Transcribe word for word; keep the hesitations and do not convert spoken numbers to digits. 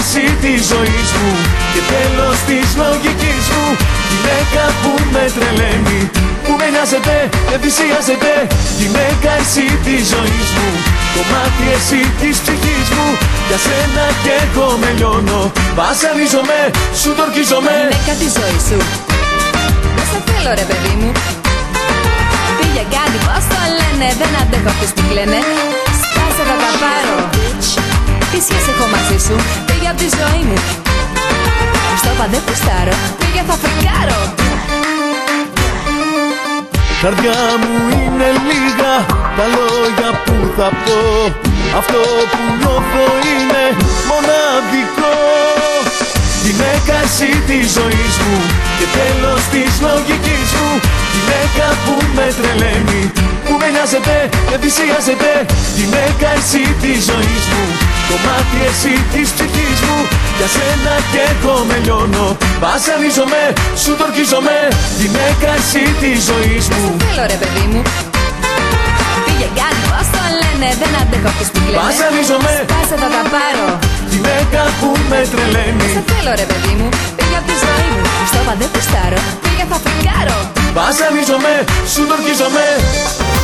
εσύ της ζωής μου και τέλος της λογικής μου. Γυναίκα που με τρελαίνει, που με νοιάζεται, με θυσιάζεται. Γυναίκα εσύ της ζωής μου, κομμάτι εσύ της ψυχής μου. Για σένα κι εγώ με λιώνω, βασανίζομαι, σου τορκίζομαι. Γυναίκα της ζωής σου, δεν σε θέλω ρε παιδί μου. Πήγε κάτι πως το λένε, δεν αντέχω αυτούς που κλαίνε. Σπάσε θα τα πάρω, τι σχέση έχω μαζί σου. Πήγε απ' τη ζωή μου, στο παντέ πουστάρω. Πήγε θα φρικάρω. Καρδιά μου είναι λίγα τα λόγια που θα πω. Αυτό που νιώθω είναι μοναδικό. Γυναίκα εσύ της ζωής μου και τέλος της λογικής μου. Γυναίκα που με τρελαίνει, που με νοιάζεται, με θυσιάζεται. Γυναίκα εσύ της ζωής μου, κομμάτι εσύ της ψυχής μου. Για σένα κι εγώ με λιώνω, βασανίζομαι, σου τορκίζομαι. Γυναίκα εσύ της ζωής μου. Δεν σε θέλω ρε παιδί μου. Πήγε κάτι πως το λένε, δεν αντέχω αυτούς που κλαίνε. Βασανίζομαι, σπάσε θα τα πάρω. Γυναίκα που με τρελαίνει. Δεν σε θέλω ρε παιδί μου. Πήγε απ' τη ζωή μου, στο παντέ πουστάρω. Πήγε θα φρικάρω. Βασανίζομαι, σου τορκίζομαι.